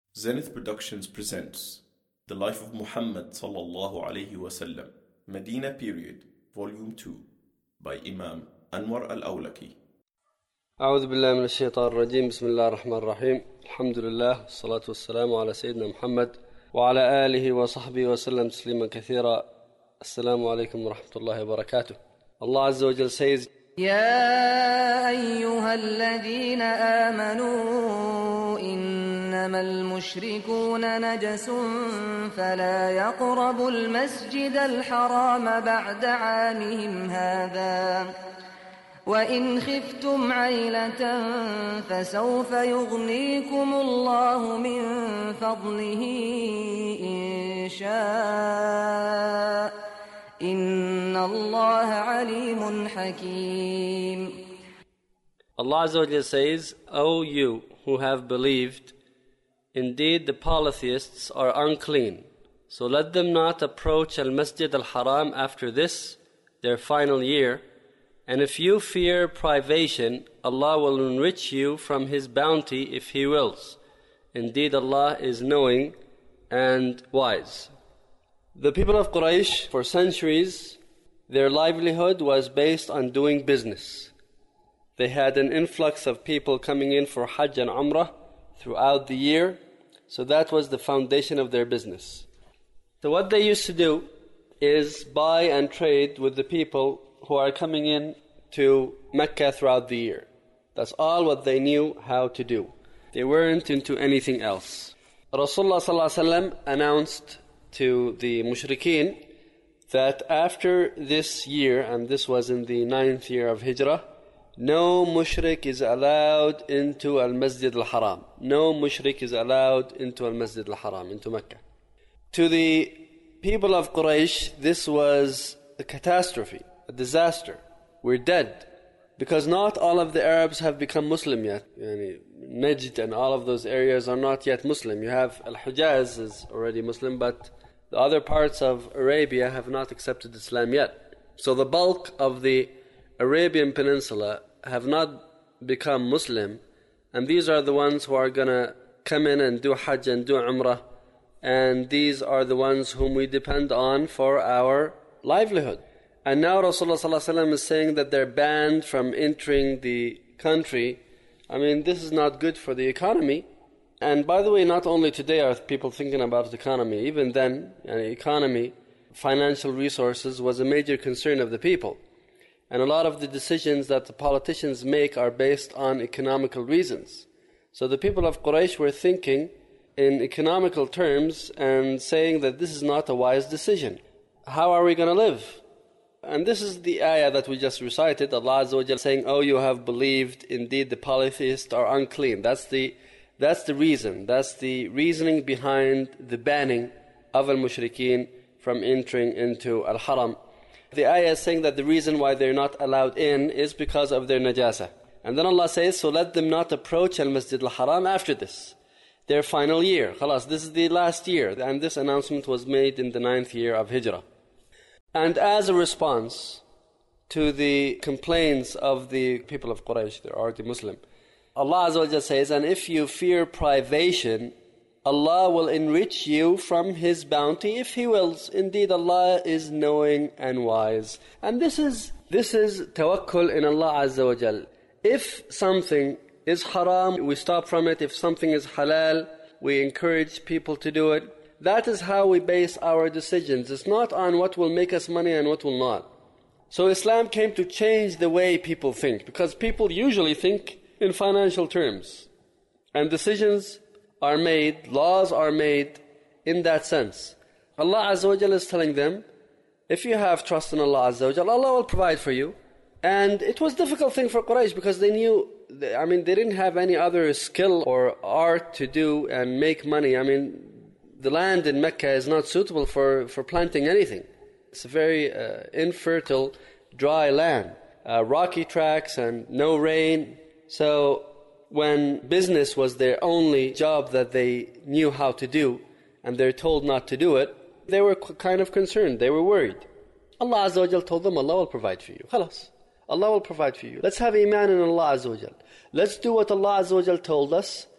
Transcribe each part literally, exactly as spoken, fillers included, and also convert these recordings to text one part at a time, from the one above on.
Zenith Productions presents The Life of Muhammad sallallahu alayhi wasallam, Medina Period, Volume two, by Imam Anwar al-Awlaki. أعوذ بالله من الشيطان الرجيم. بسم الله الرحمن الرحيم. الحمد لله والصلاة والسلام على سيدنا محمد وعلى آله وصحبه وسلم تسليما كثيرا. السلام عليكم ورحمة الله وبركاته. Allah Azza wa Jal says, يا أيها الذين آمنوا إنما المشركون نجس فلا يقربوا المسجد الحرام بعد عامهم هذا وإن خفتم عيلة فسوف يغنيكم الله من فضله إن شاء إن الله عليم حكيم. Allah Azza wa Jal says, O you who have believed, indeed the polytheists are unclean, so let them not approach al-Masjid al-Haram after this, their final year, and if you fear privation, Allah will enrich you from His bounty if He wills. Indeed Allah is knowing and wise. The people of Quraysh, for centuries, their livelihood was based on doing business. They had an influx of people coming in for Hajj and Umrah throughout the year, so that was the foundation of their business. So what they used to do is buy and trade with the people who are coming in to Mecca throughout the year. That's all what they knew how to do. They weren't into anything else. Rasulullah sallallahu alaihi wasallam announced to the mushrikeen that after this year, and this was in the ninth year of Hijrah, no mushrik is allowed into al-Masjid al-Haram. No mushrik is allowed into al-Masjid al-Haram, into Mecca. To the people of Quraysh, this was a catastrophe, a disaster. We're dead. Because not all of the Arabs have become Muslim yet. Yani, Najd and all of those areas are not yet Muslim. You have Al-Hujaz is already Muslim, but the other parts of Arabia have not accepted Islam yet. So the bulk of the Arabian Peninsula have not become Muslim, and these are the ones who are going to come in and do Hajj and do Umrah, and these are the ones whom we depend on for our livelihood. And now Rasulullah sallallahu alaihi wasallam is saying that they're banned from entering the country. I mean, this is not good for the economy. And by the way, not only today are people thinking about the economy. Even then, yani economy, financial resources was a major concern of the people. And a lot of the decisions that the politicians make are based on economical reasons. So the people of Quraysh were thinking in economical terms and saying that this is not a wise decision. How are we going to live? And this is the ayah that we just recited. Allah Azza wa Jalla saying, "Oh, you have believed, indeed the polytheists are unclean." That's the That's the reason, that's the reasoning behind the banning of al-mushrikeen from entering into al-haram. The ayah is saying that the reason why they're not allowed in is because of their najasa. And then Allah says, so let them not approach al-masjid al-haram after this, their final year. Khalas, this is the last year, and this announcement was made in the ninth year of Hijrah. And as a response to the complaints of the people of Quraysh, they're already Muslim, Allah Azza wa Jalla says, and if you fear privation, Allah will enrich you from His bounty if He wills. Indeed, Allah is knowing and wise. And this is this is tawakkul in Allah Azza wa Jalla. If something is haram, we stop from it. If something is halal, we encourage people to do it. That is how we base our decisions. It's not on what will make us money and what will not. So Islam came to change the way people think, because people usually think in financial terms, and decisions are made, laws are made in that sense. Allah Azza wa Jalla is telling them, if you have trust in Allah Azza wa Jalla, Allah will provide for you. And it was a difficult thing for Quraysh, because they knew, I mean, they didn't have any other skill or art to do and make money. I mean, the land in Mecca is not suitable for, for planting anything. It's a very uh, infertile, dry land, uh, rocky tracks and no rain. So when business was their only job that they knew how to do, and they're told not to do it, they were kind of concerned, they were worried. Allah Azza wa Jal told them, Allah will provide for you. Khalas. Allah will provide for you. Let's have iman in Allah Azza wa Jal. Let's do what Allah Azza wa Jal told us,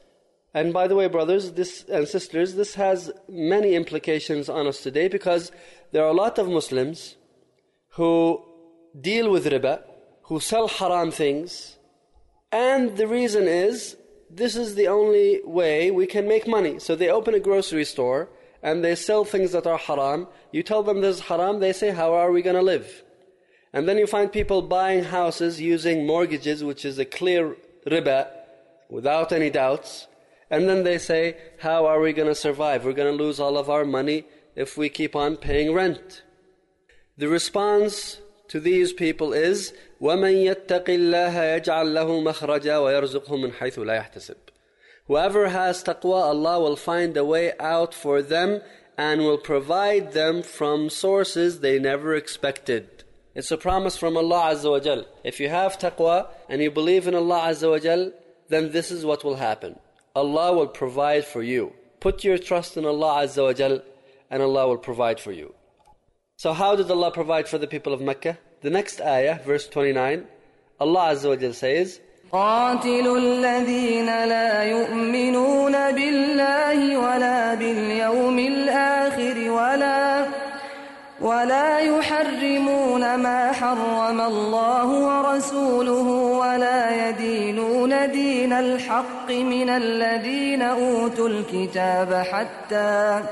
And by the way, brothers this and sisters, this has many implications on us today, because there are a lot of Muslims who deal with riba, who sell haram things, and the reason is, this is the only way we can make money. So they open a grocery store and they sell things that are haram. You tell them this is haram, they say, how are we going to live? And then you find people buying houses using mortgages, which is a clear riba, without any doubts. And then they say, how are we going to survive? We're going to lose all of our money if we keep on paying rent. The response to these people is, وَمَنْ يَتَّقِ اللَّهَ يَجْعَلْ لَهُ مَخْرَجًا وَيَرْزُقْهُ مِنْ حَيْثُ لَا يَحْتَسِبْ. Whoever has taqwa, Allah will find a way out for them and will provide them from sources they never expected. It's a promise from Allah Azza wa Jal. If you have taqwa and you believe in Allah Azza wa Jal, then this is what will happen. Allah will provide for you. Put your trust in Allah Azza wa Jal and Allah will provide for you. So how did Allah provide for the people of Mecca? The next ayah, verse twenty-nine, Allah Azza wa Jal says, قاتلوا الذين لا يؤمنون بالله ولا باليوم الآخر ولا ولا يحرمون ما حرم الله ورسوله ولا يدينون دين الحق من الذين أوتوا الكتاب حتى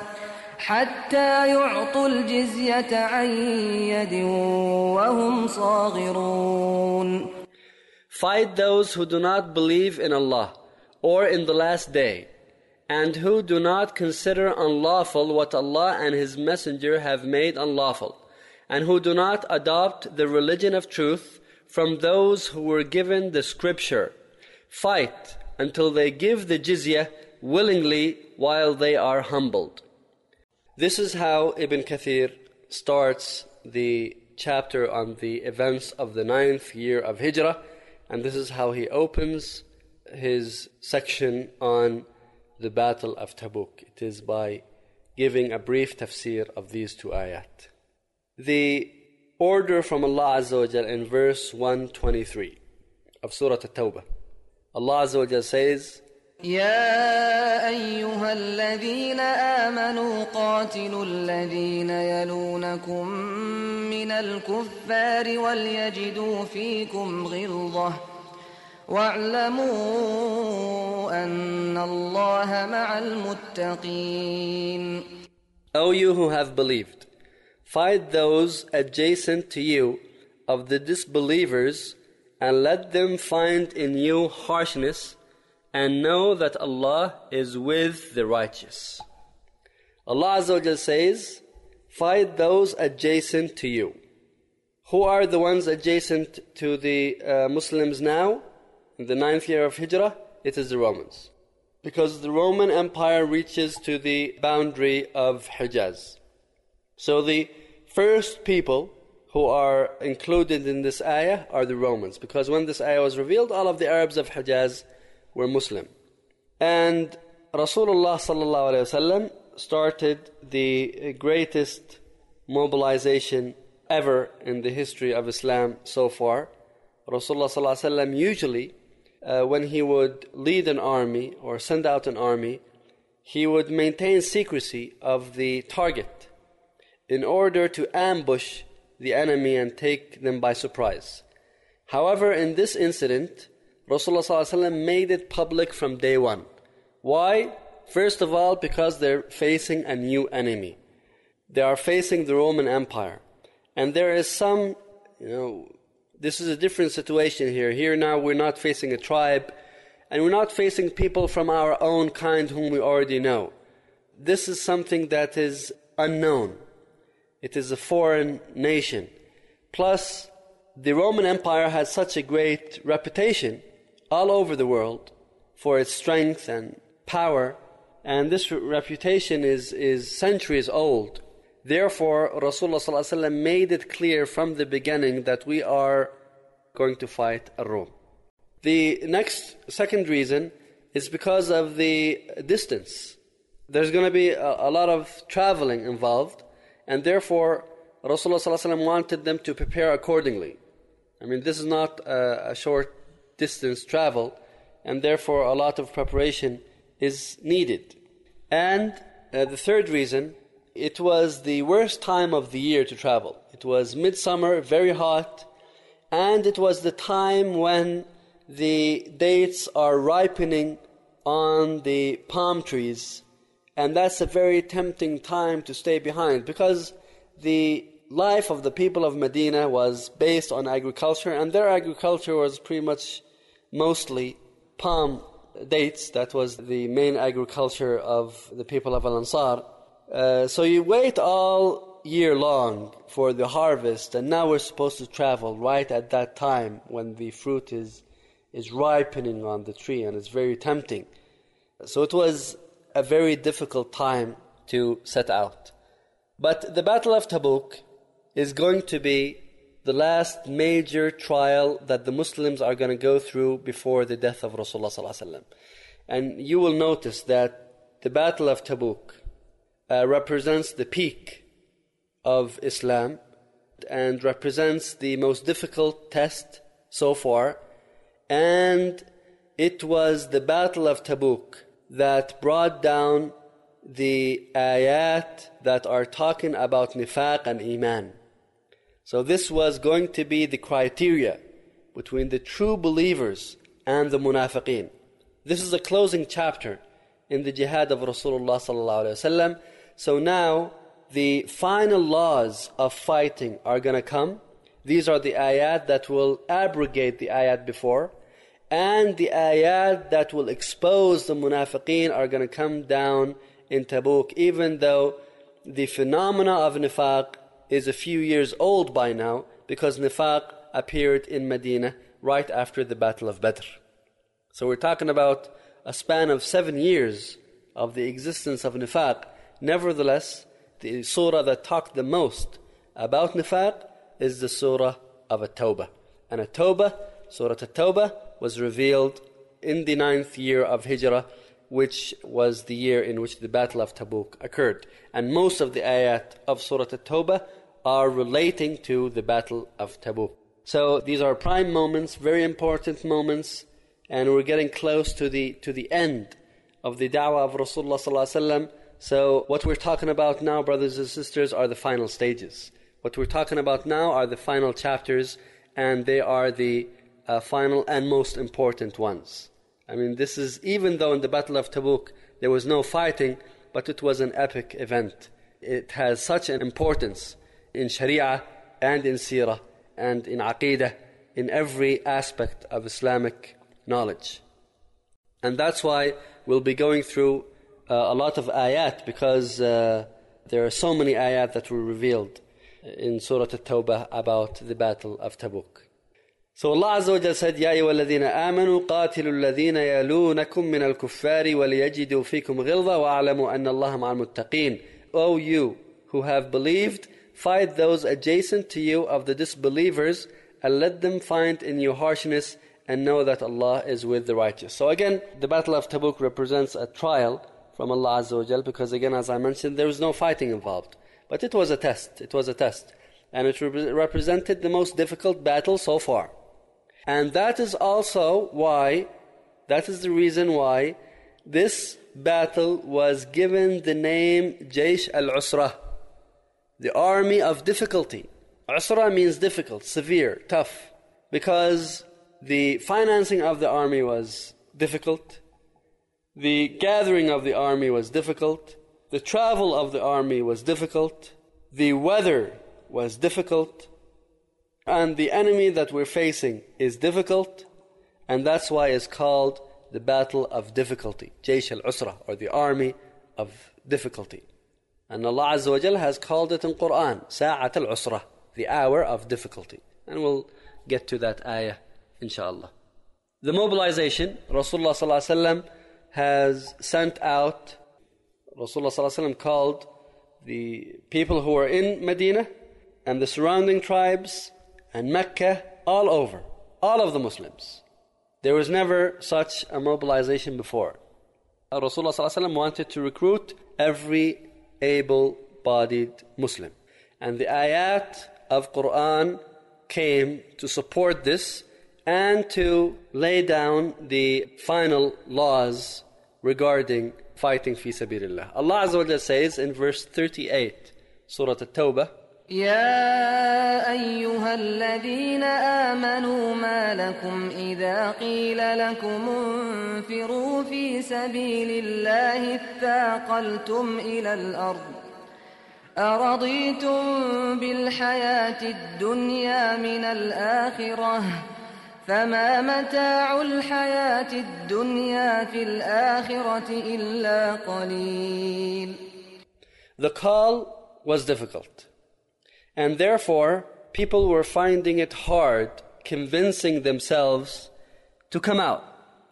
حتى يعطوا الجزية عن يد وهم صاغرون. Fight those who do not believe in Allah or in the last day, and who do not consider unlawful what Allah and His Messenger have made unlawful, and who do not adopt the religion of truth from those who were given the scripture. Fight until they give the jizya willingly while they are humbled. This is how Ibn Kathir starts the chapter on the events of the ninth year of Hijrah, and this is how he opens his section on the Battle of Tabuk. It is by giving a brief tafsir of these two ayat. The order from Allah Azza wa Jal in verse one twenty-three of Surah At-Tawbah. Allah Azza wa Jal says, يا أيها الذين آمنوا قاتلوا الذين يلونكم من الكفار وليجدوا فيكم غلظة واعلموا أن الله مع المتقين. O you who have believed, fight those adjacent to you of the disbelievers, and let them find in you harshness, and know that Allah is with the righteous. Allah Azza wa Jal says, fight those adjacent to you. Who are the ones adjacent to the uh, Muslims now? In the ninth year of Hijrah, it is the Romans. Because the Roman Empire reaches to the boundary of Hijaz. So the first people who are included in this ayah are the Romans. Because when this ayah was revealed, all of the Arabs of Hijaz were Muslim. And Rasulullah sallallahu alayhi wa sallam started the greatest mobilization ever in the history of Islam so far. Rasulullah sallallahu alayhi wa sallam usually, uh, when he would lead an army or send out an army, he would maintain secrecy of the target in order to ambush the enemy and take them by surprise. However, in this incident, Rasulullah sallallahu alaihi wasallam made it public from day one. Why? First of all, because they're facing a new enemy. They are facing the Roman Empire. And there is some, you know, this is a different situation here. Here now we're not facing a tribe, and we're not facing people from our own kind whom we already know. This is something that is unknown. It is a foreign nation. Plus, the Roman Empire had such a great reputation all over the world for its strength and power, and this reputation is, is centuries old. Therefore, Rasulullah sallallahu alaihi wasallam made it clear from the beginning that we are going to fight Ar-Rum. The next, second reason is because of the distance. There's going to be a, a lot of traveling involved, and therefore Rasulullah sallallahu alaihi wasallam wanted them to prepare accordingly. I mean, this is not a, a short distance travel, and therefore a lot of preparation is needed. And uh, the third reason, it was the worst time of the year to travel. It was midsummer, very hot, and it was the time when the dates are ripening on the palm trees, and that's a very tempting time to stay behind, because the life of the people of Medina was based on agriculture, and their agriculture was pretty much mostly palm dates. That was the main agriculture of the people of Al-Ansar. Uh, so you wait all year long for the harvest, and now we're supposed to travel right at that time when the fruit is is ripening on the tree, and it's very tempting. So it was a very difficult time to set out. But the Battle of Tabuk is going to be the last major trial that the Muslims are going to go through before the death of Rasulullah sallallahu alaihi wasallam. And you will notice that the Battle of Tabuk uh, represents the peak of Islam and represents the most difficult test so far. And it was the Battle of Tabuk that brought down the ayat that are talking about nifaq and iman. So this was going to be the criteria between the true believers and the munafiqeen. This is a closing chapter in the jihad of Rasulullah sallallahu alaihi wasallam. So now the final laws of fighting are going to come. These are the ayat that will abrogate the ayat before, and the ayat that will expose the munafiqeen are going to come down in Tabuk, even though the phenomena of nifaq is a few years old by now, because nifaq appeared in Medina right after the Battle of Badr. So we're talking about a span of seven years of the existence of nifaq. Nevertheless, the surah that talked the most about nifaq is the surah of At-Tawbah. And At-Tawbah, Surah At-Tawbah, was revealed in the ninth year of Hijrah, which was the year in which the Battle of Tabuk occurred. And most of the ayat of Surah At-Tawbah are relating to the Battle of Tabuk. So these are prime moments, very important moments, and we're getting close to the to the end of the da'wah of Rasulullah sallallahu alaihi wasallam. So what we're talking about now, brothers and sisters, are the final stages. What we're talking about now are the final chapters, and they are the uh, final and most important ones. I mean, this is, even though in the Battle of Tabuk there was no fighting, but it was an epic event. It has such an importance in Sharia and in Seerah and in Aqidah, in every aspect of Islamic knowledge. And that's why we'll be going through uh, a lot of ayat, because uh, there are so many ayat that were revealed in Surah At-Tawbah about the Battle of Tabuk. So Allah Azza wa Jalla said, يَا أَيُّهَا الَّذِينَ آمَنُوا قَاتِلُوا الَّذِينَ يَلُونَكُم مِّنَ الْكُفَّارِ وَلِيَجِدُوا فِيكُمْ غِلْظَةً وَاعْلَمُوا أَنَّ اللَّهَ مَعَ الْمُتَّقِينَ. O you who have believed, fight those adjacent to you of the disbelievers, and let them find in you harshness, and know that Allah is with the righteous. So again, the Battle of Tabuk represents a trial from Allah Azza wa Jalla, because again, as I mentioned, there was no fighting involved. But it was a test, it was a test. And it re- represented the most difficult battle so far. And that is also why, that is the reason why this battle was given the name Jaysh al-Usra, the army of difficulty. Usra means difficult, severe, tough, because the financing of the army was difficult, the gathering of the army was difficult, the travel of the army was difficult, the weather was difficult, and the enemy that we're facing is difficult, and that's why it's called the Battle of Difficulty, Jaysh al-Usra, or the Army of Difficulty. And Allah Azza wa Jalla has called it in Quran, Sa'at al-Usra, the hour of difficulty. And we'll get to that ayah, inshallah. The mobilization, Rasulullah sallallahu alaihi wasallam has sent out, Rasulullah sallallahu alaihi wasallam called the people who were in Medina and the surrounding tribes and Mecca, all over, all of the Muslims. There was never such a mobilization before. Rasulullah sallallahu alaihi wasallam wanted to recruit every able-bodied Muslim. And the ayat of Quran came to support this and to lay down the final laws regarding fighting fi sabilillah. Allah Azza wa Jalla says in verse thirty-eight, Surah At-Tawbah, يا أيها الذين آمنوا ما لكم إذا قيل لكم انفروا في سبيل الله اثاقلتم إلى الأرض أرضيتم بالحياة الدنيا من الآخرة فما متاع الحياة الدنيا في الآخرة إلا قليل. The call was difficult, and therefore people were finding it hard convincing themselves to come out.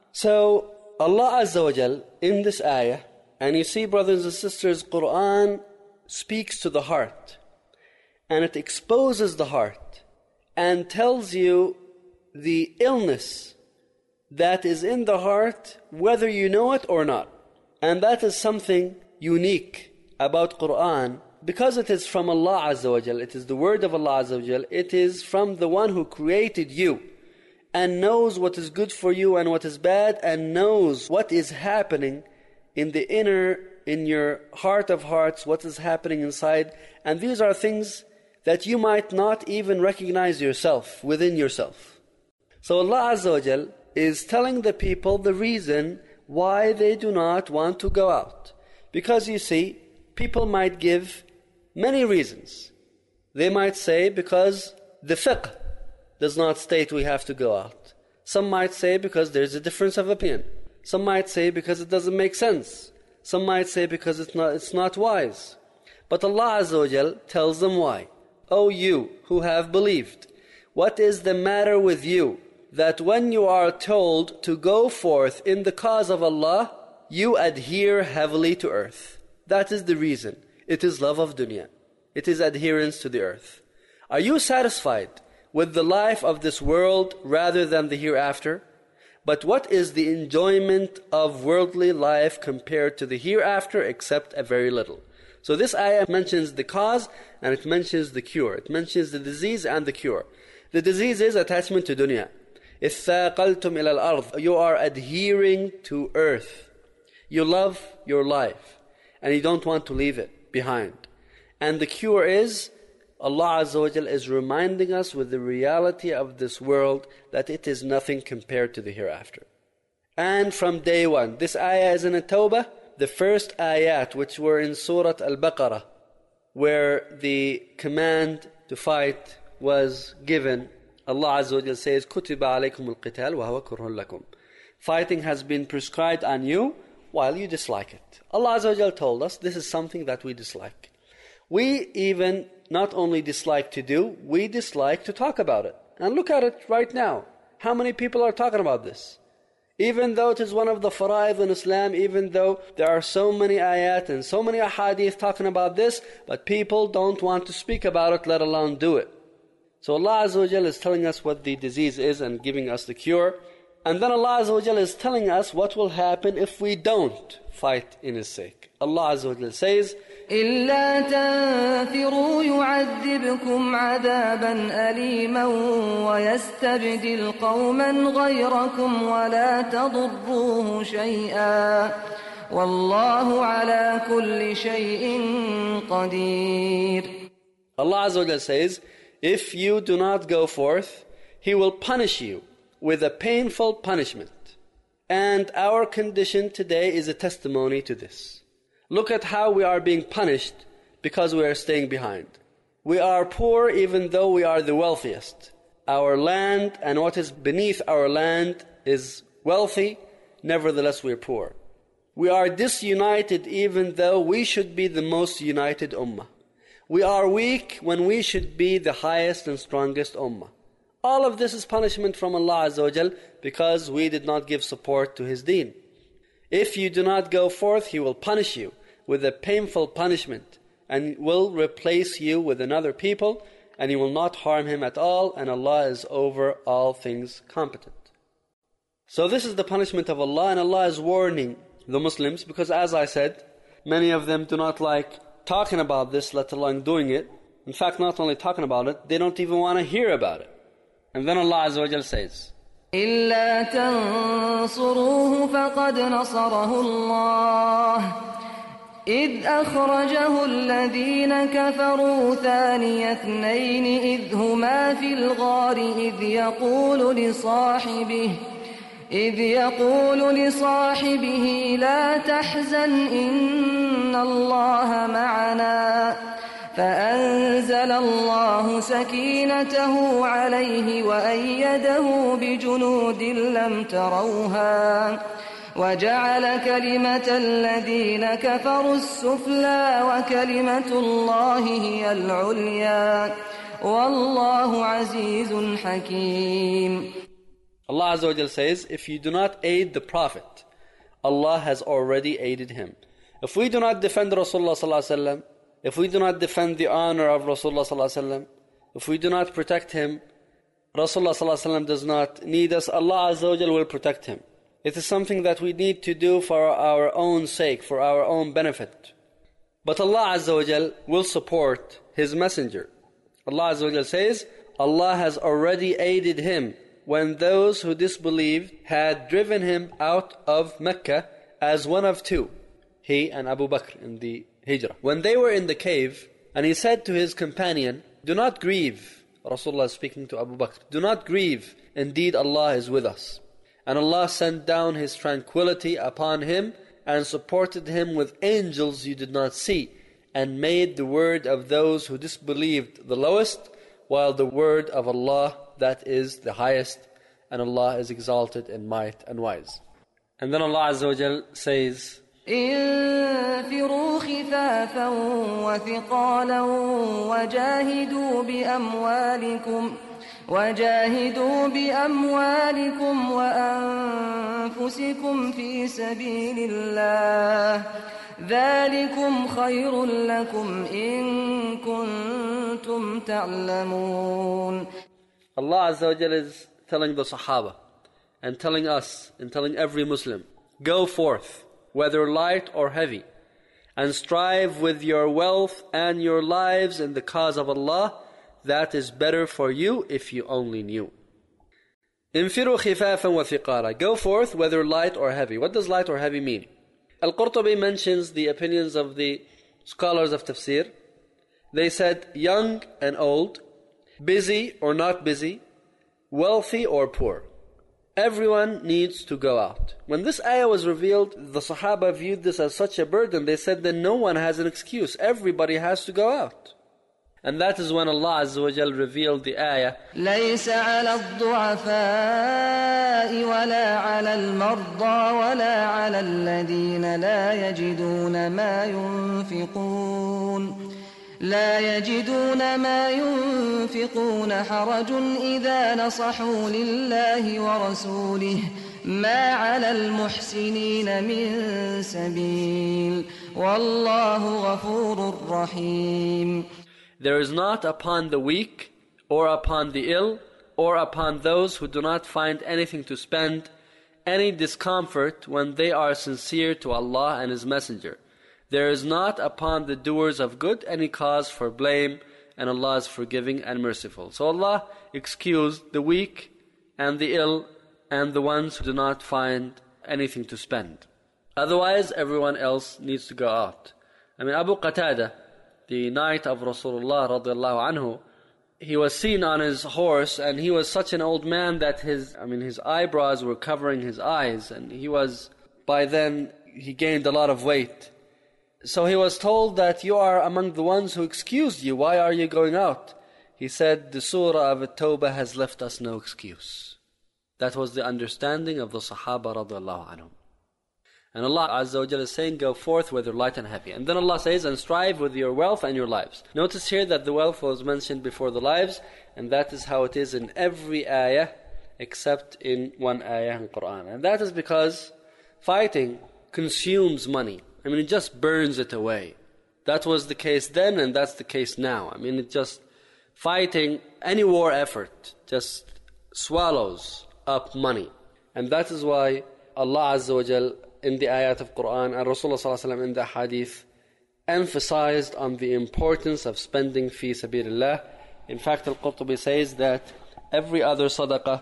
So Allah Azza wa Jal in this ayah, and you see, brothers and sisters, Quran speaks to the heart, and it exposes the heart and tells you the illness that is in the heart, whether you know it or not. And that is something unique about Quran, because it is from Allah Azza wa Jal, it is the word of Allah Azza wa Jal, it is from the one who created you and knows what is good for you and what is bad, and knows what is happening in the inner, in your heart of hearts, what is happening inside. And these are things that you might not even recognize yourself, within yourself. So Allah Azza wa Jal is telling the people the reason why they do not want to go out. Because you see, people might give many reasons. They might say because the fiqh does not state we have to go out. Some might say because there's a difference of opinion. Some might say because it doesn't make sense. Some might say because it's not, it's not wise. But Allah Azza wa Jal tells them why. O you who have believed, what is the matter with you, that when you are told to go forth in the cause of Allah, you adhere heavily to earth? That is the reason. It is love of dunya. It is adherence to the earth. Are you satisfied with the life of this world rather than the hereafter? But what is the enjoyment of worldly life compared to the hereafter except a very little? So this ayah mentions the cause and it mentions the cure. It mentions the disease and the cure. The disease is attachment to dunya. إِثَّاقَلْتُمْ إِلَى الْأَرْضِ. You are adhering to earth. You love your life and you don't want to leave it behind. And the cure is, Allah Azza wa Jal is reminding us with the reality of this world that it is nothing compared to the hereafter. And from day one, this ayah is in At-Tawbah, the first ayat which were in Surah Al-Baqarah, where the command to fight was given. Allah Azza wa Jal says, كُتِبَ عَلَيْكُمُ الْقِتَالُ وَهُوَ كُرْهٌ لَكُمْ. Fighting has been prescribed on you while you dislike it. Allah Azza wa Jal told us this is something that we dislike. We even not only dislike to do, we dislike to talk about it. And look at it right now. How many people are talking about this? Even though it is one of the fara'id in Islam, even though there are so many ayat and so many ahadith talking about this, but people don't want to speak about it, let alone do it. So Allah Azza wa Jal is telling us what the disease is and giving us the cure. And then Allah Azza wa Jal is telling us what will happen if we don't fight in His sake. Allah Azza wa Jal says, إِلَّا تَنْفِرُوا يُعَذِّبْكُمْ عَذَابًا أَلِيمًا وَيَسْتَبْدِلْ قَوْمًا غَيْرَكُمْ وَلَا تَضُرُّوهُ شَيْئًا وَاللَّهُ عَلَى كُلِّ شَيْءٍ قَدِيرٌ. Allah Azza wa Jal says, if you do not go forth, He will punish you with a painful punishment. And our condition today is a testimony to this. Look at how we are being punished because we are staying behind. We are poor even though we are the wealthiest. Our land and what is beneath our land is wealthy, nevertheless we are poor. We are disunited even though we should be the most united ummah. We are weak when we should be the highest and strongest ummah. All of this is punishment from Allah Azza wa Jal because we did not give support to His deen. If you do not go forth, He will punish you with a painful punishment and will replace you with another people, and you will not harm him at all, and Allah is over all things competent. So this is the punishment of Allah, and Allah is warning the Muslims because, as I said, many of them do not like talking about this, let alone doing it. In fact, not only talking about it, they don't even want to hear about it. And then Allah Azza wa Jal says, إلا تنصروه فقد نصره الله إذ أخرجه الذين كفروا ثاني اثنين إذ هما في الغار إذ يقول لصاحبه إذ يقول لصاحبه لا تحزن إن الله معنا فأنزل الله سكينته عليه وأيده بجنود لم تروها وجعل كلمة الذين كفروا السفلى وكلمة الله هي العليا والله عزيز حكيم. Allah Azza wa Jal says, if you do not aid the Prophet, Allah has already aided him. If we do not defend Rasulullah Sallallahu Alaihi Wasallam, if we do not defend the honor of Rasulullah Sallallahu Alaihi Wasallam, if we do not protect him, Rasulullah Sallallahu Alaihi Wasallam does not need us, Allah Azza wa Jal will protect him. It is something that we need to do for our own sake, for our own benefit. But Allah Azza wa Jal will support His messenger. Allah Azza wa Jal says, Allah has already aided him when those who disbelieved had driven him out of Mecca as one of two, he and Abu Bakr in the Hijrah. When they were in the cave, and he said to his companion, do not grieve. Rasulullah is speaking to Abu Bakr, do not grieve, indeed Allah is with us. And Allah sent down His tranquility upon him and supported him with angels you did not see, and made the word of those who disbelieved the lowest, while the word of Allah, that is the highest, and Allah is exalted in might and wise. And then Allah Azza wa Jal says, انفروا خفافا وثقالا وجاهدوا بأموالكم وجاهدوا بأموالكم وأنفسكم في سبيل الله ذلكم خير لكم إن كنتم تعلمون. Allah Azza wa Jal is telling the Sahaba and telling us and telling every Muslim, go forth, whether light or heavy, and strive with your wealth and your lives in the cause of Allah. That is better for you if you only knew. انفروا خفافا وثقالا. Go forth, whether light or heavy. What does light or heavy mean? Al-Qurtubi mentions the opinions of the scholars of tafsir. They said young and old, busy or not busy, wealthy or poor. Everyone needs to go out. When this ayah was revealed, the Sahaba viewed this as such a burden. They said that no one has an excuse. Everybody has to go out. And that is when Allah Azza wa Jal revealed the ayah, ليس على الضعفاء ولا على المرضى ولا على الذين لا يجدون ما ينفقون لا يجدون ما ينفقون حرج إذا نصحوا لله ورسوله ما على المحسنين من سبيل والله غفور رحيم. There is not upon the weak, or upon the ill, or upon those who do not find anything to spend, any discomfort when they are sincere to Allah and His Messenger. There is not upon the doers of good any cause for blame, and Allah is forgiving and merciful. So Allah excused the weak and the ill and the ones who do not find anything to spend. Otherwise, everyone else needs to go out. I mean, Abu Qatada, the knight of Rasulullah radiallahu anhu, he was seen on his horse, and he was such an old man that his, I mean, his eyebrows were covering his eyes, and he was, by then, he gained a lot of weight. So he was told that you are among the ones who excused you. Why are you going out? He said, the surah of At-Tawbah has left us no excuse. That was the understanding of the Sahaba radiallahu anhum. And Allah Azza wa Jalla is saying, go forth whether light and heavy. And then Allah says, and strive with your wealth and your lives. Notice here that the wealth was mentioned before the lives, and that is how it is in every ayah except in one ayah in Qur'an. And that is because fighting consumes money. I mean, it just burns it away. That was the case then, and that's the case now. I mean, it just, fighting, any war effort, just swallows up money. And that is why Allah Azza wa Jalla in the ayat of Qur'an and Rasulullah Sallallahu Alaihi Wasallam in the hadith emphasized on the importance of spending fi sabilillah. In fact, Al-Qurtubi says that every other sadaqah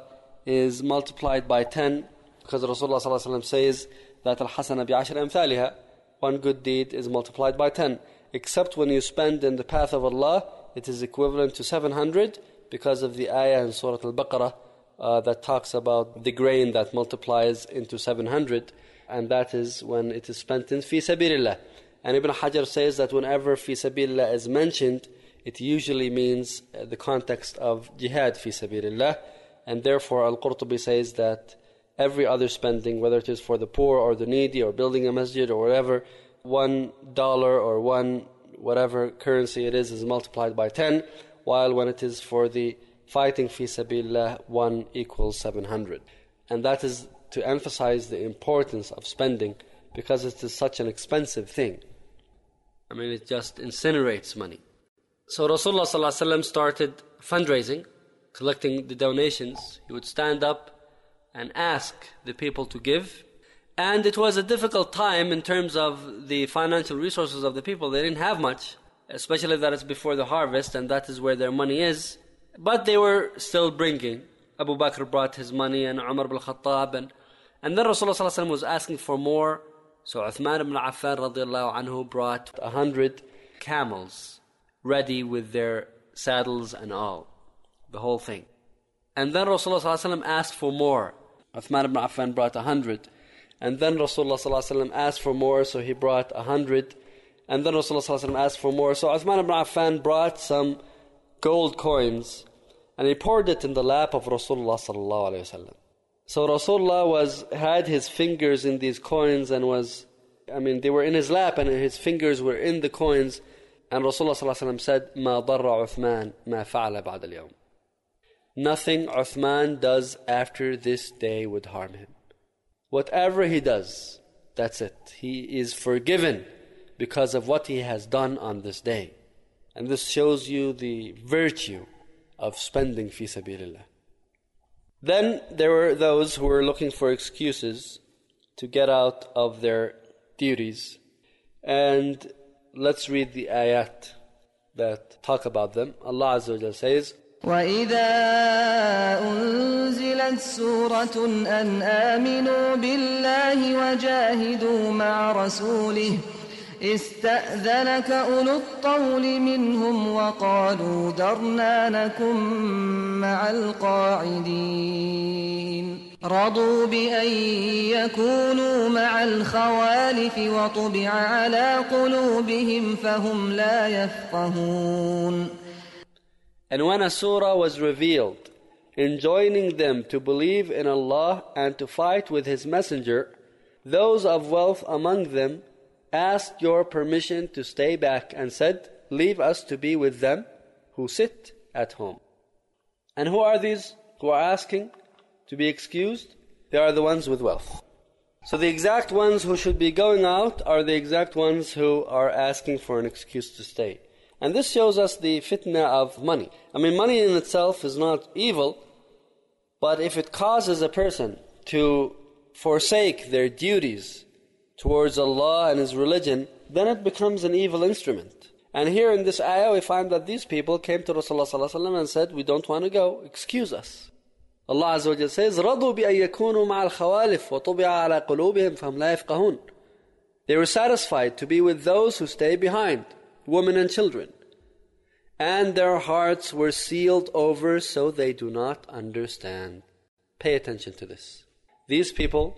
is multiplied by ten, because Rasulullah sallallahu alaihi wasallam says that al-hasana bi'ashri amthaliha, one good deed is multiplied by ten. Except when you spend in the path of Allah, it is equivalent to seven hundred, because of the ayah in Surah Al-Baqarah uh, that talks about the grain that multiplies into seven hundred, and that is when it is spent in fi sabilillah. And Ibn Hajar says that whenever fi sabilillah is mentioned, it usually means the context of jihad fi sabilillah, and therefore Al-Qurtubi says that every other spending, whether it is for the poor or the needy or building a masjid or whatever, one dollar or one whatever currency it is is multiplied by ten, while when it is for the fighting fi sabilillah, one equals seven hundred. And that is to emphasize the importance of spending, because it is such an expensive thing. I mean, it just incinerates money. So Rasulullah sallallahu alaihi wasallam started fundraising, collecting the donations. He would stand up and ask the people to give. And it was a difficult time in terms of the financial resources of the people. They didn't have much, especially that it's before the harvest, and that is where their money is. But they were still bringing. Abu Bakr brought his money, and Umar ibn Khattab, and, and then Rasulullah sallallahu alaihi wasallam was asking for more. So Uthman ibn Affan radiallahu anhu brought a hundred camels ready with their saddles and all, the whole thing. And then Rasulullah sallallahu alaihi wasallam asked for more. Uthman ibn Affan brought a hundred. And then Rasulullah sallallahu alaihi wasallam asked for more, so he brought a hundred. And then Rasulullah sallallahu alaihi wasallam asked for more. So Uthman ibn Affan brought some gold coins, and he poured it in the lap of Rasulullah sallallahu alaihi wasallam. So Rasulullah was had his fingers in these coins, and was, I mean, they were in his lap, and his fingers were in the coins. And Rasulullah sallallahu alaihi wasallam said, "Ma darra Uthman ma fa'ala ba'da al-yawm." Nothing Uthman does after this day would harm him. Whatever he does, that's it. He is forgiven because of what he has done on this day. And this shows you the virtue of spending fi sabilillah. Then there were those who were looking for excuses to get out of their duties. And let's read the ayat that talk about them. Allah Azza wa Jalla says, وَإِذَا أُنزِلَتْ سُورَةٌ أَنْ آمِنُوا بِاللَّهِ وَجَاهِدُوا مَعَ رَسُولِهِ اسْتَأْذَنَكَ أُولُو الطَّوْلِ مِنْهُمْ وَقَالُوا دَرْنَا نَكُنْ مَعَ الْقَاعِدِينَ رَضُوا بِأَنْ يَكُونُوا مَعَ الْخَوَالِفِ وَطُبِعَ عَلَى قُلُوبِهِمْ فَهُمْ لَا يَفْقَهُونَ. And when a surah was revealed, enjoining them to believe in Allah and to fight with His Messenger, those of wealth among them asked your permission to stay back and said, "Leave us to be with them who sit at home." And who are these who are asking to be excused? They are the ones with wealth. So the exact ones who should be going out are the exact ones who are asking for an excuse to stay. And this shows us the fitna of money. I mean, money in itself is not evil, but if it causes a person to forsake their duties towards Allah and His religion, then it becomes an evil instrument. And here in this ayah we find that these people came to Rasulullah sallallahu alaihi wasallam and said, "We don't want to go, excuse us." Allah Azza wa Jalla says, رَضُوا بِأَن يَكُونُوا مَعَ الْخَوَالِفِ وَطُبِعَ عَلَى قُلُوبِهِمْ فَهُمْ لَا يَفْقَهُونَ. They were satisfied to be with those who stay behind, women and children. And their hearts were sealed over so they do not understand. Pay attention to this. These people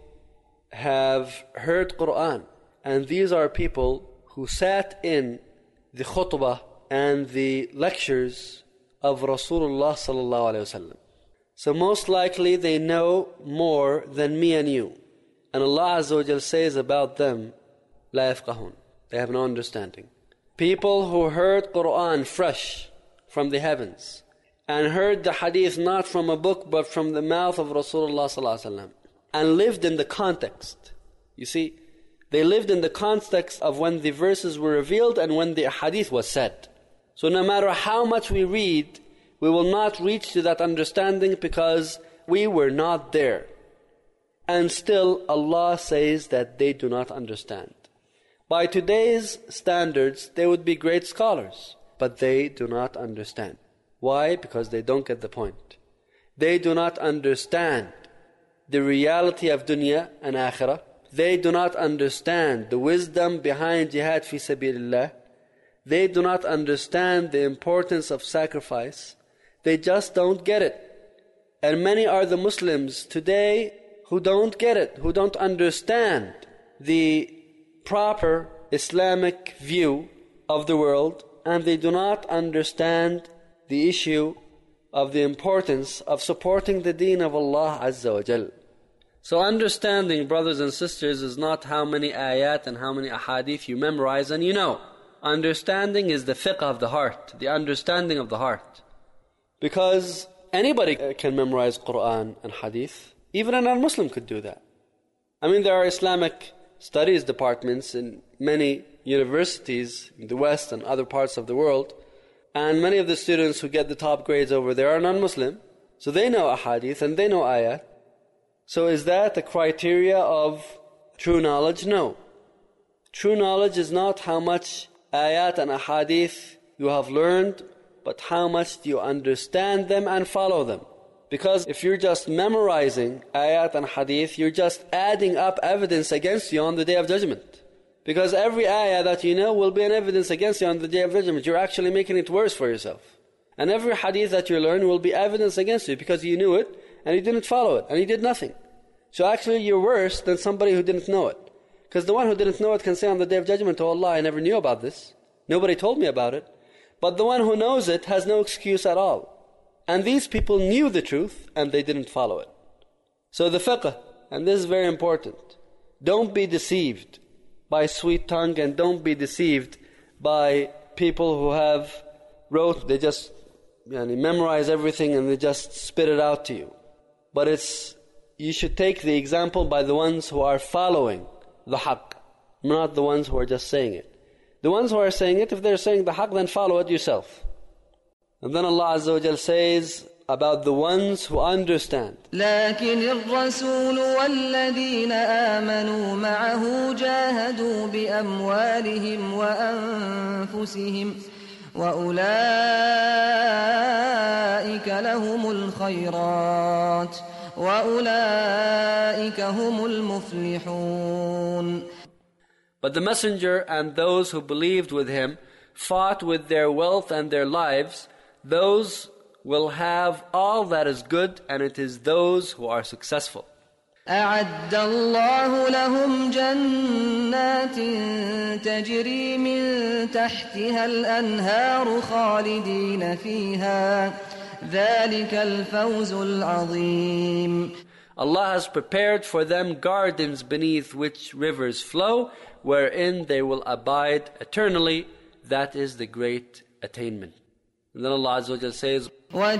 have heard Qur'an, and these are people who sat in the khutbah and the lectures of Rasulullah sallallahu alaihi wasallam. So most likely they know more than me and you. And Allah Azza wa Jal says about them, لا يفقهون. They have no understanding. People who heard Qur'an fresh from the heavens and heard the hadith not from a book but from the mouth of Rasulullah sallallahu alaihi wasallam, and lived in the context. You see, they lived in the context of when the verses were revealed and when the hadith was said. So no matter how much we read, we will not reach to that understanding because we were not there. And still Allah says that they do not understand. By today's standards, they would be great scholars, but they do not understand. Why? Because they don't get the point. They do not understand the reality of dunya and akhirah. They do not understand the wisdom behind jihad fi sabilillah. They do not understand the importance of sacrifice. They just don't get it. And many are the Muslims today who don't get it, who don't understand the proper Islamic view of the world, and they do not understand the issue of the importance of supporting the deen of Allah Azza wa Jal. So understanding, brothers and sisters, is not how many ayat and how many ahadith you memorize and you know. Understanding is the fiqh of the heart, the understanding of the heart. Because anybody can memorize Qur'an and hadith. Even a non-Muslim could do that. I mean, there are Islamic studies departments in many universities in the West and other parts of the world, and many of the students who get the top grades over there are non-Muslim, so they know ahadith and they know ayat. So is that a criteria of true knowledge? No. True knowledge is not how much ayat and ahadith you have learned, but how much do you understand them and follow them. Because if you're just memorizing ayat and hadith, you're just adding up evidence against you on the Day of Judgment. Because every ayah that you know will be an evidence against you on the Day of Judgment. You're actually making it worse for yourself. And every hadith that you learn will be evidence against you because you knew it and you didn't follow it and you did nothing. So actually you're worse than somebody who didn't know it. Because the one who didn't know it can say on the Day of Judgment, "Oh Allah, I never knew about this. Nobody told me about it." But the one who knows it has no excuse at all. And these people knew the truth and they didn't follow it. So the fiqh, and this is very important, don't be deceived by sweet tongue and don't be deceived by people who have wrote, they just you know, memorize everything and they just spit it out to you. But it's, you should take the example by the ones who are following the haqq, not the ones who are just saying it. The ones who are saying it, if they're saying the haqq, then follow it yourself. And then Allah Azza wa Jal says about the ones who understand. لكن الرسول والذين آمنوا معه جاهدوا بأموالهم وأنفسهم وأولئك لهم الخيرات وأولئك هم المفلحون. But the Messenger and those who believed with him fought with their wealth and their lives. Those will have all that is good, and it is those who are successful. أعد الله لهم جنات تجري من تحتها الأنهار خالدين فيها ذلك الفوز العظيم. Allah has prepared for them gardens beneath which rivers flow, wherein they will abide eternally. That is the great attainment. And then Allah Azza wa Jal says,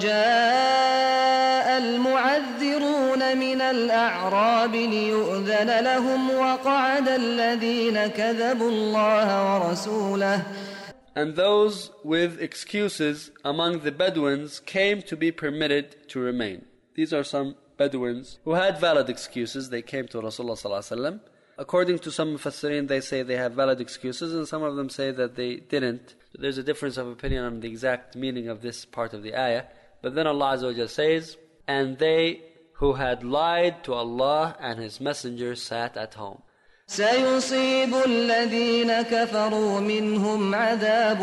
وَجَاءَ الْمُعَذِّرُونَ مِنَ الْأَعْرَابِ لِيُؤْذَنَ لَهُمْ وَقَعَدَ الَّذِينَ كَذَبُوا اللَّهَ وَرَسُولَهُ. And those with excuses among the Bedouins came to be permitted to remain. These are some Bedouins who had valid excuses. They came to Rasulullah sallallahu alaihi wasallam. According to some Mufassirin, they say they have valid excuses, and some of them say that they didn't. So there's a difference of opinion on the exact meaning of this part of the ayah. But then Allah Azza wa Jalla says, and they who had lied to Allah and His Messenger sat at home. سيصيب الذين كفروا منهم عذاب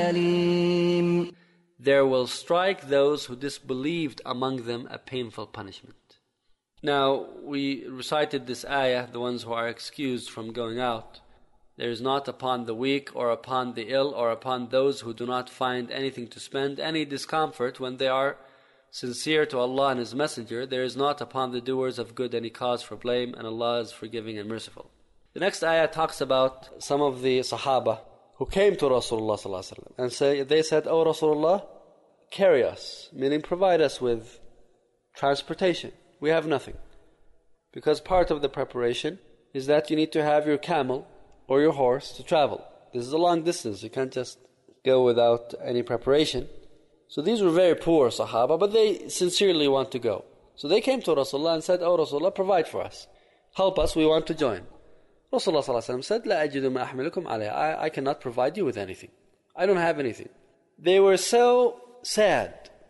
أليم. There will strike those who disbelieved among them a painful punishment. Now, we recited this ayah, the ones who are excused from going out. There is not upon the weak or upon the ill or upon those who do not find anything to spend any discomfort when they are sincere to Allah and His Messenger. There is not upon the doers of good any cause for blame, and Allah is forgiving and merciful. The next ayah talks about some of the Sahaba who came to Rasulullah sallallahu alaihi wasallam and say, they said, "Oh Rasulullah, carry us," meaning provide us with transportation. We have nothing. Because part of the preparation is that you need to have your camel or your horse to travel. This is a long distance. You can't just go without any preparation. So these were very poor Sahaba, but they sincerely want to go. So they came to Rasulullah and said, "Oh Rasulullah, provide for us. Help us, we want to join." Rasulullah sallallahu alaihi wasallam said, "La ajidu ma ahmilukum alayhi." I, I cannot provide you with anything. I don't have anything. They were so sad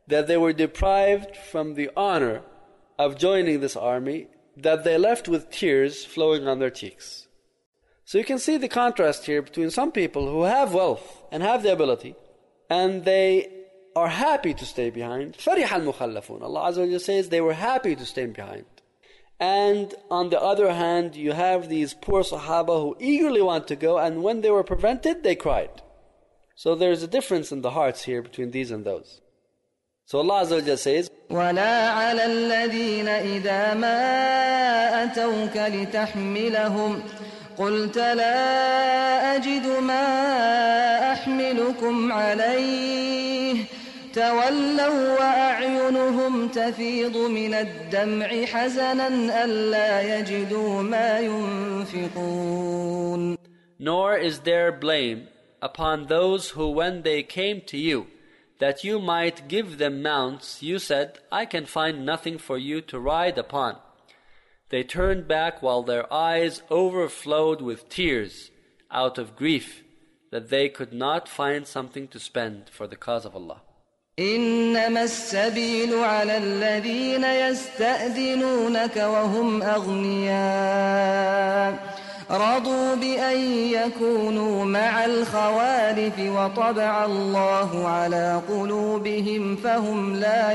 that they were deprived from the honor of joining this army, that they left with tears flowing on their cheeks. So you can see the contrast here between some people who have wealth and have the ability, and they are happy to stay behind. فَرِحَ الْمُخَلَّفُونَ. Allah Azza wa Jalla says they were happy to stay behind. And on the other hand, you have these poor Sahaba who eagerly want to go, and when they were prevented, they cried. So there's a difference in the hearts here between these and those. So Allah Azza wa Jalla says, وَلَا عَلَى الَّذِينَ إِذَا مَا أَتَوْكَ لِتَحْمِلَهُمْ قُلْتَ لَا أَجِدُ مَا أَحْمِلُكُمْ عَلَيْهِ تَوَلَّوْا وَأَعْيُنُهُمْ تَفِيضُ مِنَ الدَّمْعِ حَزَنًا أَلَّا يَجِدُوا مَا يُنْفِقُونَ. Nor is there blame upon those who, when they came to you, that you might give them mounts, you said, I can find nothing for you to ride upon. They turned back while their eyes overflowed with tears out of grief that they could not find something to spend for the cause of Allah. إنما السبيل على الذين يستأذنونك وهم أغنياء رضوا بأن يكونوا مع الخوالف وطبع الله على قلوبهم فهم لا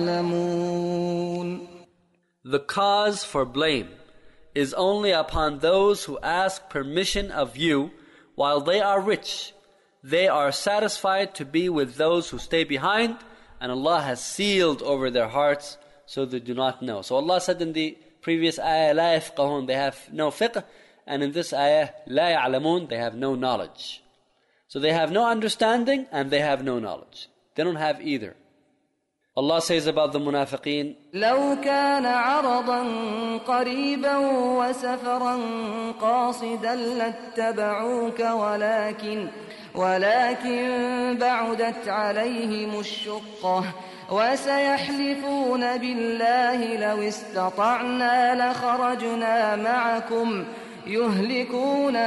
يعلمون. The cause for blame is only upon those who ask permission of you while they are rich. They are satisfied to be with those who stay behind, and Allah has sealed over their hearts so they do not know. So Allah said in the previous ayah, لا يفقهون, they have no fiqh, and in this ayah, لا يعلمون, they have no knowledge. So they have no understanding and they have no knowledge. They don't have either. Allah says about the munafiqeen, لو كان عرضا قريبا وسفرا قاصدا لاتبعوك ولكن ولكن بعدت عليهم الشقة وسيحلفون بالله لو استطعنا لخرجنا معكم يهلكون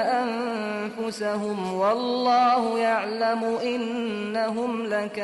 أنفسهم والله يعلم إنهم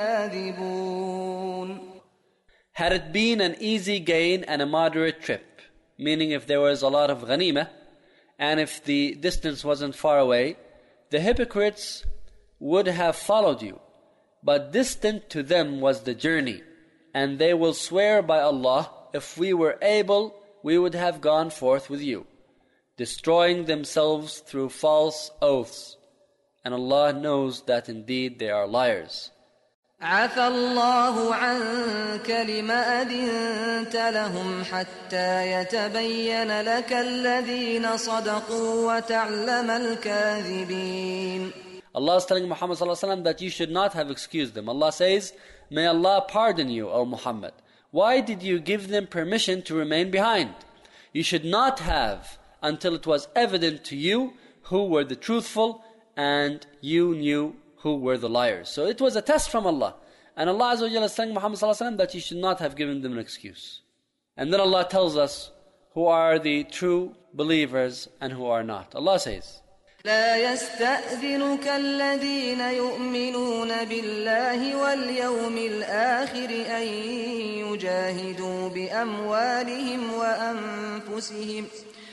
لكاذبون. Had it been an easy gain and a moderate trip, meaning if there was a lot of ghanimah, and if the distance wasn't far away, the hypocrites would have followed you. But distant to them was the journey, and they will swear by Allah, if we were able, we would have gone forth with you, destroying themselves through false oaths. And Allah knows that indeed they are liars. عفى الله عنك لما أذنت لهم حتى يتبين لك الذين صدقوا وتعلم الكاذبين. Allah is telling Muhammad ﷺ that you should not have excused them. Allah says, may Allah pardon you, O Muhammad. Why did you give them permission to remain behind? You should not have, until it was evident to you who were the truthful and you knew who were the liars. So it was a test from Allah. And Allah Azza wa Jalla is telling Muhammad ﷺ that you should not have given them an excuse. And then Allah tells us who are the true believers and who are not. Allah says, لا يستأذنك الذين يؤمنون بالله واليوم الآخر أن يجاهدوا بأموالهم وأنفسهم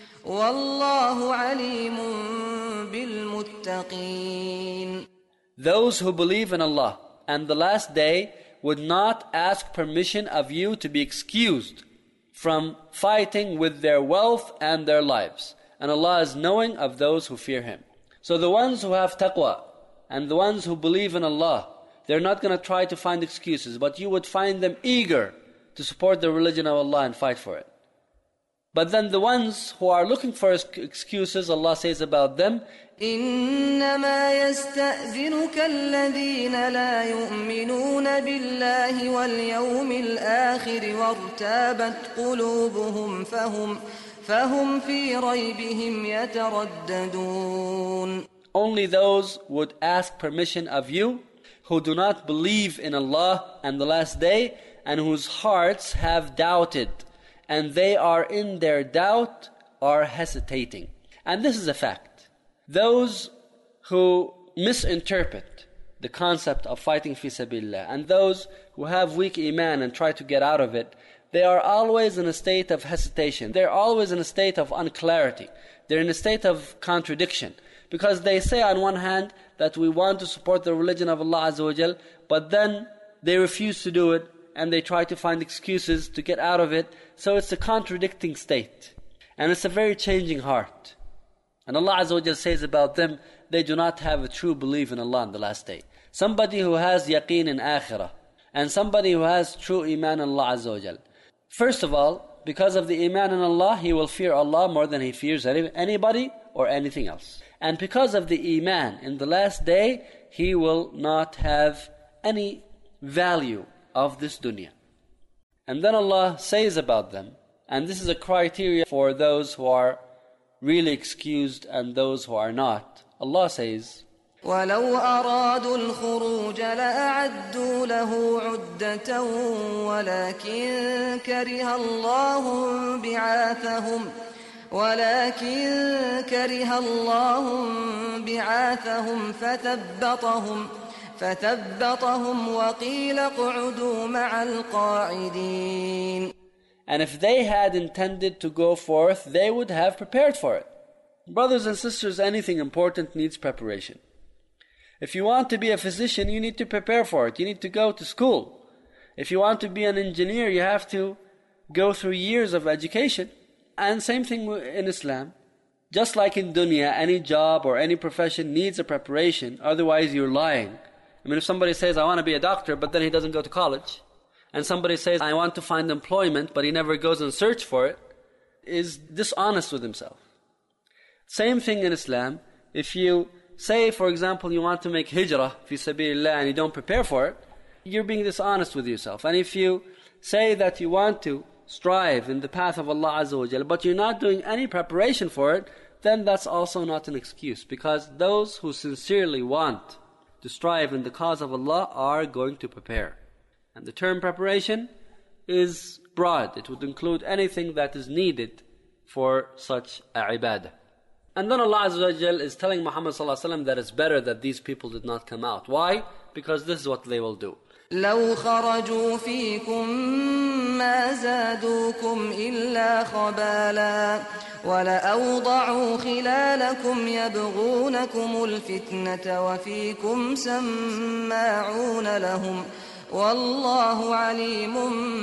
والله عليم بالمتقين. Those who believe in Allah and the last day would not ask permission of you to be excused from fighting with their wealth and their lives. And Allah is knowing of those who fear Him. So the ones who have taqwa and the ones who believe in Allah, they're not going to try to find excuses, but you would find them eager to support the religion of Allah and fight for it. But then the ones who are looking for excuses, Allah says about them, إنما يستأذنك الذين لا يؤمنون بالله واليوم الآخر وارتابت قلوبهم فهم فهم في ريبهم يترددون. Only those would ask permission of you who do not believe in Allah and the last day and whose hearts have doubted, and they are in their doubt are hesitating. And this is a fact. Those who misinterpret the concept of fighting fi sabilillah. And those who have weak iman and try to get out of it, they are always in a state of hesitation. They're always in a state of unclarity. They're in a state of contradiction. Because they say on one hand that we want to support the religion of Allah Azza wa Jal, but then they refuse to do it and they try to find excuses to get out of it. So it's a contradicting state. And it's a very changing heart. And Allah Azza wa Jal says about them, they do not have a true belief in Allah on the last day. Somebody who has yaqeen in akhirah, and somebody who has true iman in Allah Azza wa Jal. First of all, because of the iman in Allah, he will fear Allah more than he fears anybody or anything else. And because of the iman in the last day, he will not have any value of this dunya. And then Allah says about them, and this is a criteria for those who are really excused and those who are not. Allah says, وَلَوْ أَرَادُوا الْخُرُوجَ لَأَعَدُّوا لَهُ عُدَّةً وَلَكِنْ كَرِهَ اللَّهُ بِعَاثَهُمْ وَلَكِنْ كَرِهَ اللَّهُ بِعَاثَهُمْ فَثَبَّطَهُمْ فَثَبَّطَهُمْ وَقِيلَ اقْعُدُوا مَعَ الْقَاعِدِينَ. And if they had intended to go forth, they would have prepared for it. Brothers and sisters, anything important needs preparation. If you want to be a physician, you need to prepare for it. You need to go to school. If you want to be an engineer, you have to go through years of education. And same thing in Islam. Just like in dunya, any job or any profession needs a preparation, otherwise you're lying. I mean, if somebody says, I want to be a doctor, but then he doesn't go to college, and somebody says, I want to find employment, but he never goes and search for it, is dishonest with himself. Same thing in Islam. If you say, for example, you want to make hijrah fi sabilillah and you don't prepare for it, you're being dishonest with yourself. And if you say that you want to strive in the path of Allah Azza wa Jalla, but you're not doing any preparation for it, then that's also not an excuse. Because those who sincerely want to strive in the cause of Allah are going to prepare. And the term preparation is broad. It would include anything that is needed for such a ibadah. And then Allah Azza wa Jal is telling Muhammad Sallallahu Alaihi Wasallam that it's better that these people did not come out. Why? Because this is what they will do. لو خرجوا فيكم ما زادوكم إلا خبالا ولأوضعوا خلالكم يبغونكم الفتنة وفيكم سماعون لهم والله عليم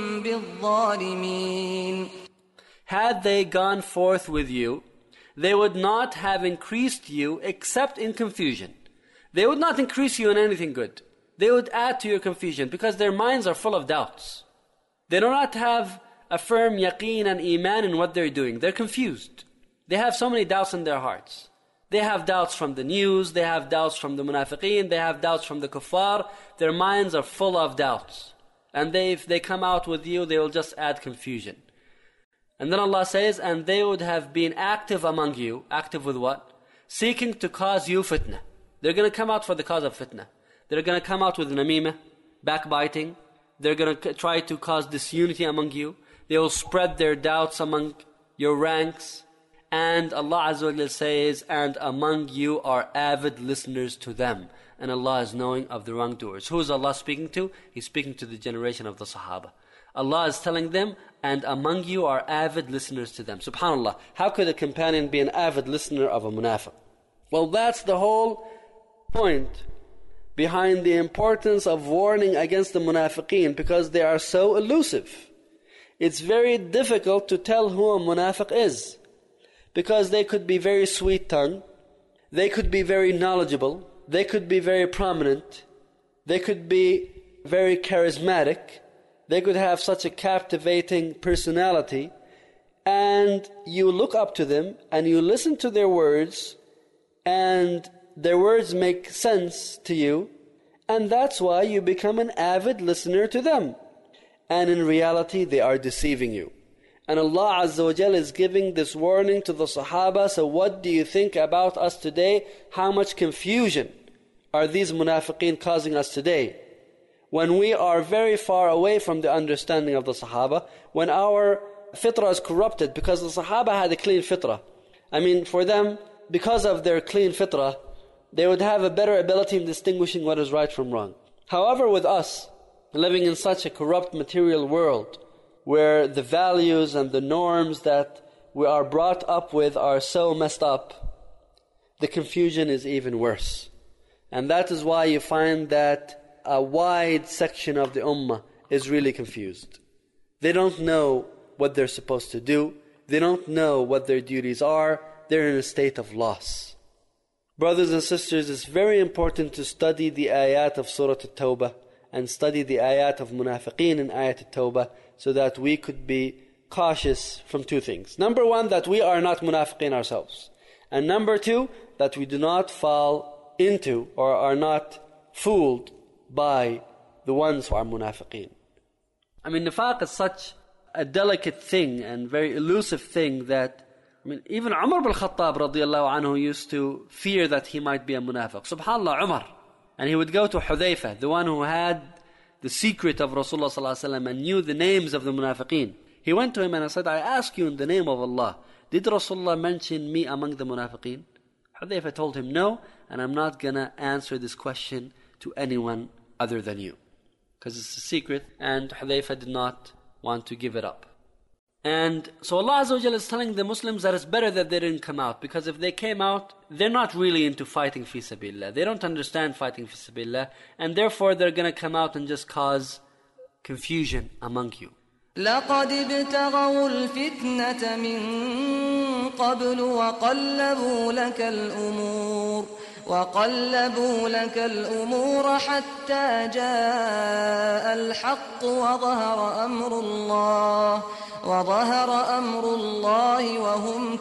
بالظالمين. Had they gone forth with you, they would not have increased you except in confusion. They would not increase you in anything good. They would add to your confusion because their minds are full of doubts. They do not have a firm yaqeen and iman in what they're doing. They're confused. They have so many doubts in their hearts. They have doubts from the news, they have doubts from the munafiqeen, they have doubts from the kuffar. Their minds are full of doubts. And they, if they come out with you, they will just add confusion. And then Allah says, and they would have been active among you. Active with what? Seeking to cause you fitna. They're going to come out for the cause of fitna. They're going to come out with namimah, backbiting. They're going to try to cause disunity among you. They will spread their doubts among your ranks. And Allah Azza wa Jalla says, and among you are avid listeners to them. And Allah is knowing of the wrongdoers. Who is Allah speaking to? He's speaking to the generation of the Sahaba. Allah is telling them, and among you are avid listeners to them. SubhanAllah, how could a companion be an avid listener of a munafiq? Well, that's the whole point behind the importance of warning against the munafiqeen, because they are so elusive. It's very difficult to tell who a munafiq is, because they could be very sweet-tongued, they could be very knowledgeable, they could be very prominent, they could be very charismatic, they could have such a captivating personality, and you look up to them and you listen to their words, and their words make sense to you, and that's why you become an avid listener to them. And in reality, they are deceiving you. And Allah Azza wa Jal is giving this warning to the Sahaba. So what do you think about us today? How much confusion are these munafiqeen causing us today? When we are very far away from the understanding of the Sahaba, when our fitrah is corrupted, because the Sahaba had a clean fitrah. I mean, for them, because of their clean fitrah, they would have a better ability in distinguishing what is right from wrong. However, with us, living in such a corrupt material world, where the values and the norms that we are brought up with are so messed up, the confusion is even worse. And that is why you find that a wide section of the ummah is really confused. They don't know what they're supposed to do. They don't know what their duties are. They're in a state of loss. Brothers and sisters, it's very important to study the ayat of Surah At-Tawbah and study the ayat of Munafiqeen in Ayat At-Tawbah so that we could be cautious from two things. Number one, that we are not Munafiqeen ourselves. And number two, that we do not fall into or are not fooled by the ones who are Munafiqeen. I mean, nifaq is such a delicate thing and very elusive thing that, I mean, even Umar ibn Khattab radiallahu anhu used to fear that he might be a munafiq. SubhanAllah, Umar. And he would go to Hudayfa, the one who had the secret of Rasulullah sallallahu alaihi wasallam and knew the names of the munafiqeen. He went to him and said, I ask you in the name of Allah, did Rasulullah mention me among the munafiqeen? Hudayfa told him, no, and I'm not going to answer this question to anyone other than you. Because it's a secret, and Hudayfa did not want to give it up. And so Allah Azza wa Jalla is telling the Muslims that it's better that they didn't come out, because if they came out, they're not really into fighting fi sabilillah. They don't understand fighting fi sabilillah, and therefore they're going to come out and just cause confusion among you. لقد ابتغوا الفتنة من قبل وقلبوا لك الأمور وقلبوا لك الأمور حتى جاء الحق وظهر أمر الله وظهر أمر الله وهم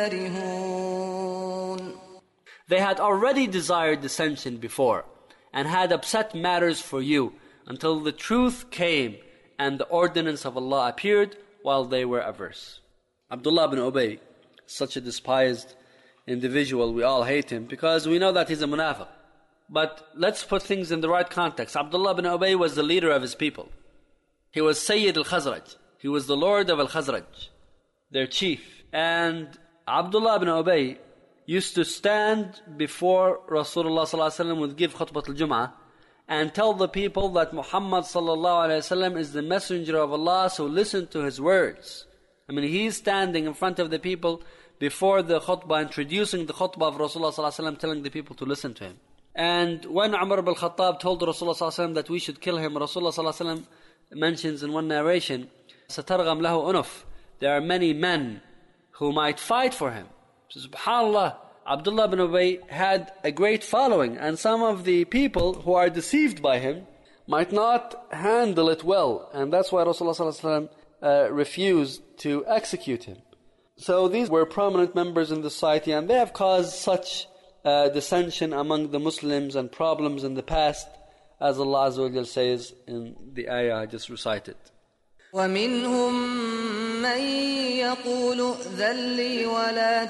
كارهون. They had already desired dissension before and had upset matters for you until the truth came and the ordinance of Allah appeared while they were averse. Abdullah ibn Ubay, such a despised individual, we all hate him because we know that he's a munafiq. But let's put things in the right context. Abdullah ibn Ubay was the leader of his people. He was Sayyid al-Khazraj. He was the lord of al-Khazraj, their chief. And Abdullah ibn Ubay used to stand before Rasulullah sallallahu alaihi wasallam would give khutbah al-Jum'ah and tell the people that Muhammad sallallahu alaihi wasallam is the messenger of Allah, so listen to his words. I mean, he's standing in front of the people before the khutbah, introducing the khutbah of Rasulullah sallallahu alaihi wasallam, telling the people to listen to him. And when Umar ibn Khattab told Rasulullah sallallahu alaihi wasallam that we should kill him, Rasulullah sallallahu alaihi wasallam mentions in one narration, "Satargham lahu unuf." There are many men who might fight for him. So, subhanallah, Abdullah ibn Ubay had a great following, and some of the people who are deceived by him might not handle it well, and that's why Rasulullah sallallahu alaihi wasallam uh, refused to execute him. So these were prominent members in the society, and they have caused such uh, dissension among the Muslims and problems in the past, as Allah Azza wa Jal says in the ayah I just recited. ومنهم من يقول ائذن لي ولا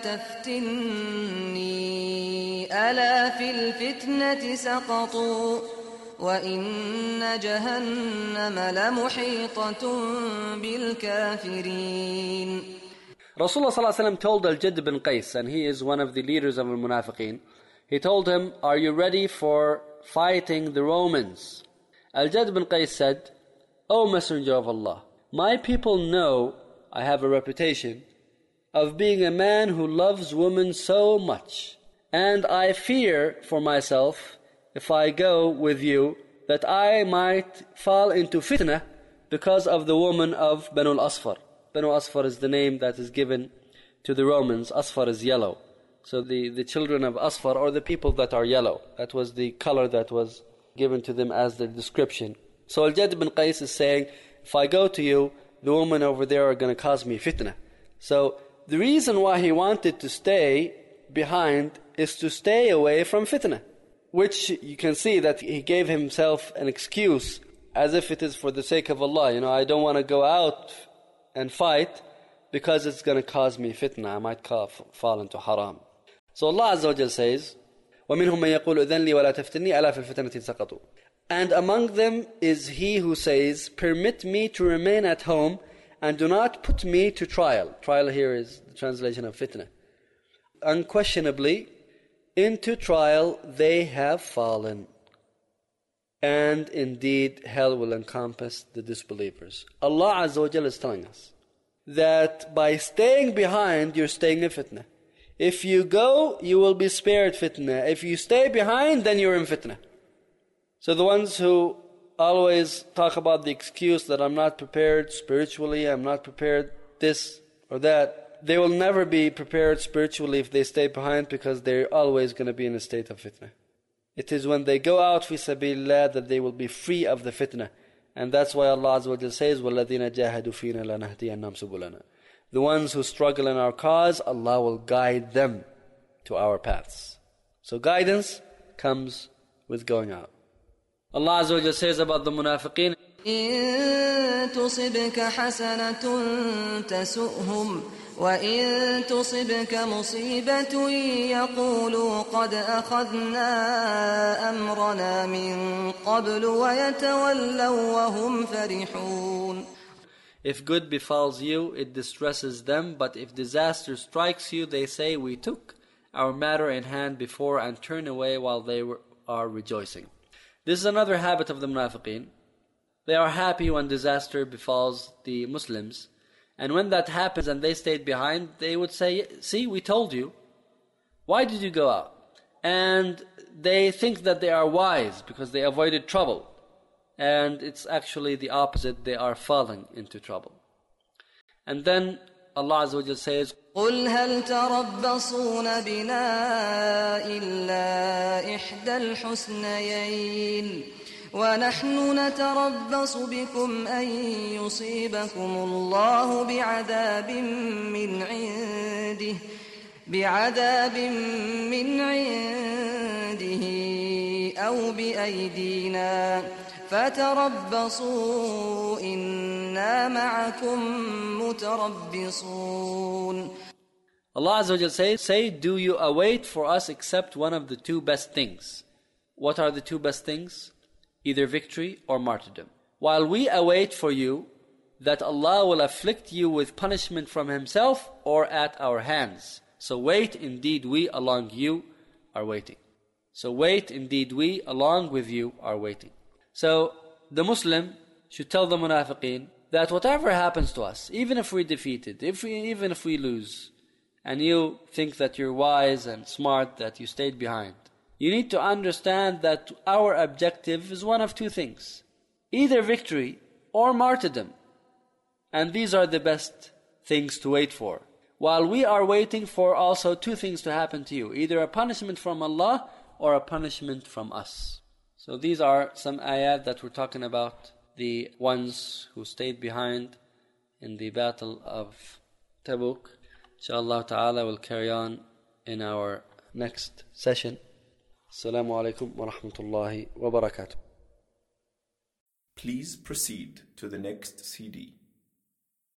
تفتني ألا في الفتنة سقطوا وإن جهنم لمحيطة بالكافرين. Rasulullah sallallahu alaihi wasallam told Al-Jadd ibn Qais, and he is one of the leaders of al-Munafiqeen, he told him, are you ready for fighting the Romans? Al-Jadd ibn Qais said, O Messenger of Allah, my people know I have a reputation of being a man who loves women so much, and I fear for myself, if I go with you, that I might fall into fitna because of the woman of Banu al-Asfar. Banu Asfar is the name that is given to the Romans. Asfar is yellow. So the, the children of Asfar, or the people that are yellow, that was the color that was given to them as their description. So Al-Jadd ibn Qais is saying, if I go to you, the women over there are going to cause me fitna. So the reason why he wanted to stay behind is to stay away from fitna, which you can see that he gave himself an excuse as if it is for the sake of Allah. You know, I don't want to go out and fight because it's going to cause me fitna. I might fall into haram. So Allah Azza wa Jal says, وَمِنْهُمْ مَنْ يَقُولُ إِذَنْ لِي وَلَا تَفْتِنِّي أَلَا فِي الْفِتْنَةِ سَقَطُوا. And among them is he who says, permit me to remain at home and do not put me to trial. Trial here is the translation of fitna. Unquestionably, into trial, they have fallen. And indeed, hell will encompass the disbelievers. Allah Azza wa Jalla is telling us that by staying behind, you're staying in fitna. If you go, you will be spared fitna. If you stay behind, then you're in fitna. So the ones who always talk about the excuse that I'm not prepared spiritually, I'm not prepared this or that, they will never be prepared spiritually if they stay behind, because they're always going to be in a state of fitna. It is when they go out fi sabilillah that they will be free of the fitna. And that's why Allah Azza wa Jalla says, وَالَّذِينَ جَاهَدُوا فِينَا لَنَهْدِيَنَّهُمْ سُبُلَنَا. The ones who struggle in our cause, Allah will guide them to our paths. So guidance comes with going out. Allah Azza wa Jalla says about the munafiqeen, إن تصبك حسنة تسؤهم وإن تصبك مصيبة يقولوا قد أخذنا أمرنا من قبل ويتولوا وهم فرحون. If good befalls you, it distresses them, but if disaster strikes you, they say, we took our matter in hand before, and turn away while they were, are rejoicing. This is another habit of the munafiqeen. They are happy when disaster befalls the Muslims. And when that happens and they stayed behind, they would say, see, we told you. Why did you go out? And they think that they are wise because they avoided trouble. And it's actually the opposite. They are falling into trouble. And then Allah Azza wa Jalla says, قُلْ هَلْ تَرَبَّصُونَ بِنَا إِلَّا إِحْدَى الْحُسْنَيَيْنِ وَنَحْنُ نَتَرَبَّصُ بِكُمْ أَن يُصِيبَكُمُ اللَّهُ بِعَذَابٍ مِّنْ عِندِهِ بِعَذَابٍ مِّنْ عِندِهِ أَوْ بِأَيْدِينَا فَتَرَبَّصُوا إِنَّا مَعَكُمْ مُتَرَبِّصُونَ. Allah Azza wa Jalla says, say, do you await for us except one of the two best things? What are the two best things? Either victory or martyrdom. While we await for you that Allah will afflict you with punishment from Himself or at our hands. So wait, indeed we along you are waiting. So wait, indeed we along with you are waiting. So the Muslim should tell the munafiqeen that whatever happens to us, even if we're defeated, if we, even if we lose, and you think that you're wise and smart, that you stayed behind, you need to understand that our objective is one of two things. Either victory or martyrdom. And these are the best things to wait for. While we are waiting for also two things to happen to you. Either a punishment from Allah or a punishment from us. So these are some ayat that we're talking about the ones who stayed behind in the battle of Tabuk. Inshallah ta'ala will carry on in our next session. Assalamu alaikum wa rahmatullahi wa barakatuh. Please proceed to the next C D.